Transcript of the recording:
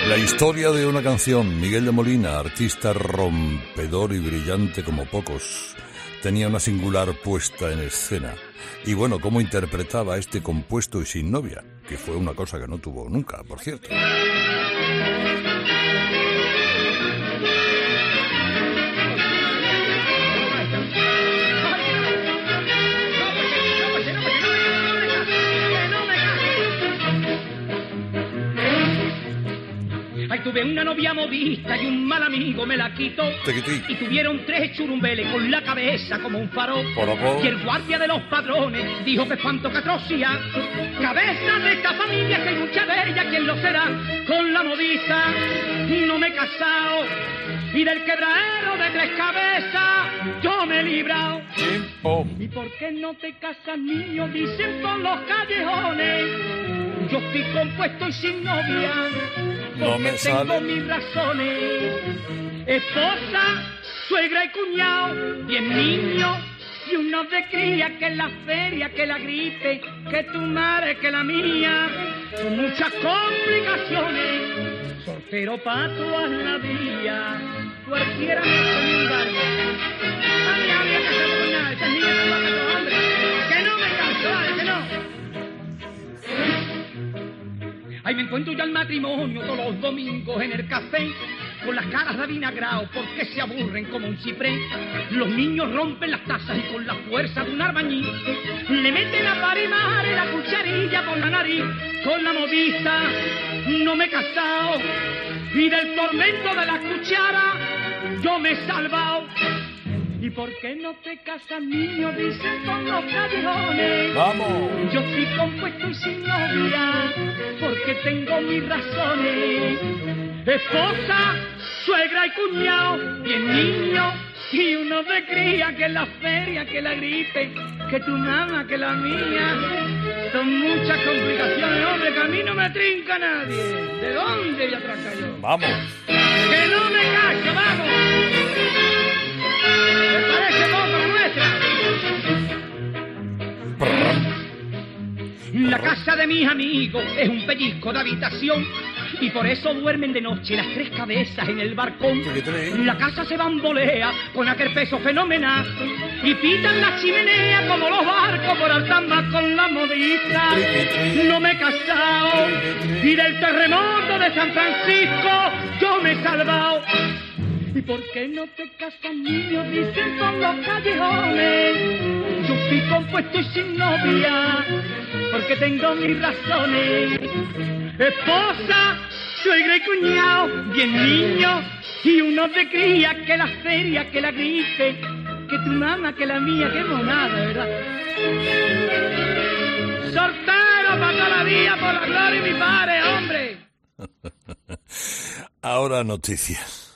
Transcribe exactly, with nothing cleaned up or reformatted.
La historia de una canción. Miguel de Molina, artista rompedor y brillante como pocos, tenía una singular puesta en escena. Y bueno, cómo interpretaba este compuesto y sin novia, que fue una cosa que no tuvo nunca, por cierto. Ay, tuve una novia modista y un mal amigo me la quitó. Tequití. Y tuvieron tres churumbeles con la cabeza como un farol. Porapó. Y el guardia de los padrones dijo que espanto que atrocidad. Cabeza de esta familia, que hay mucha de ella, ¿quién lo será? Con la modista no me he casado. Y del quebradero de tres cabezas yo me he librado. Oh. ¿Y por qué no te casas, niño? Dicen por los callejones. Yo estoy compuesto y sin novia. No me tengo sale. mis razones. Esposa, suegra y cuñado, diez niños y uno de cría, que la feria, que la gripe, que tu madre, que la mía. Con muchas complicaciones, soltero pa' todas la vida. Cualquiera me pone un barrio. A mí había que hacer con nada, esta niña no va a meter hombre. Que no me canso, vale, que no. Ahí me encuentro yo al matrimonio todos los domingos en el café, con las caras de vinagrao porque se aburren como un ciprés. Los niños rompen las tazas y con la fuerza de un arbañil le meten a parimar la cucharilla por la nariz. Con la modista no me he casado y del tormento de la cuchara yo me he salvado. ¿Y por qué no te casas, niño? Dicen por los callejones. ¡Vamos! Yo estoy compuesto y sin novia, porque tengo mis razones. Esposa, suegra y cuñado, diez niños y uno de cría, que la feria, que la gripe, que tu mamá, que la mía. Son muchas complicaciones, hombre, que a mí no me trinca nadie. ¿De dónde voy a trancar yo? ¡Vamos! ¡Que no me caso, vamos! ¿Me parece poco la nuestra? La casa de mis amigos es un pellizco de habitación y por eso duermen de noche las tres cabezas en el balcón. La casa se bambolea con aquel peso fenomenal y pitan la chimenea como los barcos por alta mar. Con la modista no me he casado y del terremoto de San Francisco yo me he salvado. ¿Y por qué no te casas, niño? Dicen por los callejones. Yo estoy compuesto y sin novia, porque tengo mis razones. Esposa, suegra y cuñado, diez niños y uno de cría, que la feria, que la gripe, que tu mamá, que la mía, que monada, ¿verdad? Soltero para toda la vida, por la gloria de mi padre, hombre. Ahora noticias.